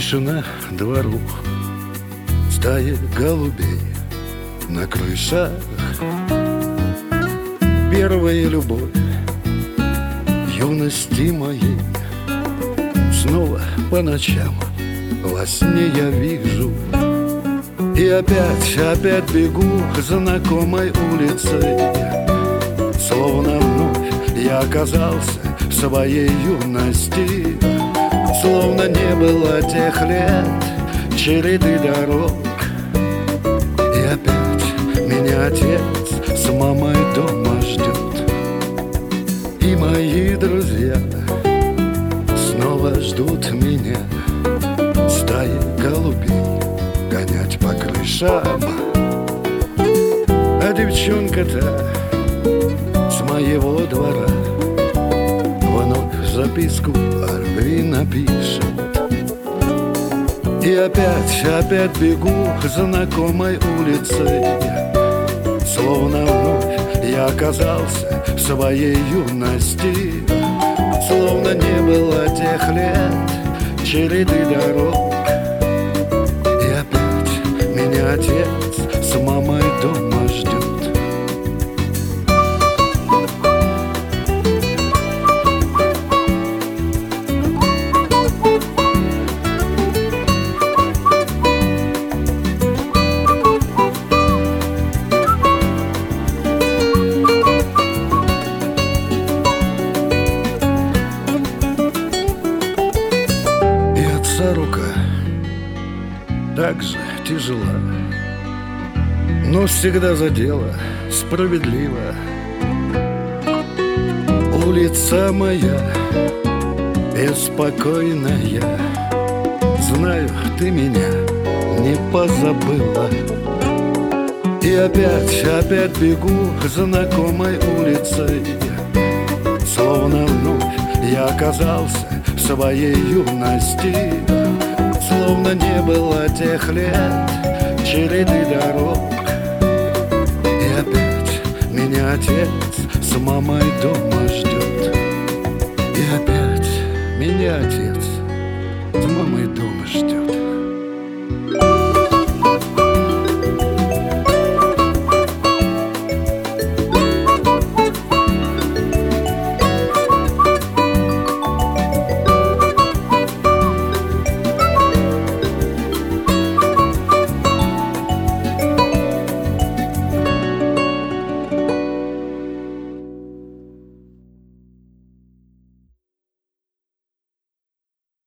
Тишина двору, стаи голубей на крышах. Первая любовь юности моей снова по ночам во сне я вижу. И опять бегу знакомой улицей, словно вновь я оказался в своей юности. Словно не было тех лет, череды дорог. И опять меня отец с мамой дома ждет. И мои друзья снова ждут меня, стаи голубей гонять по крышам. А девчонка-то с моего двора вновь записку о любви напишет. И опять бегу знакомой улицей, словно вновь я оказался в своей юности. Словно не было тех лет, череды дорог. И опять меня отец с мамой дома ждет. Рука так же тяжела, но всегда за дело справедливо. Улица моя беспокойная, знаю, ты меня не позабыла. И опять бегу знакомой улицей, словно вновь я оказался в своей юности. Словно не было тех лет, череды дорог. И опять меня отец с мамой дома ждет. И опять меня отец с мамой дома ждет.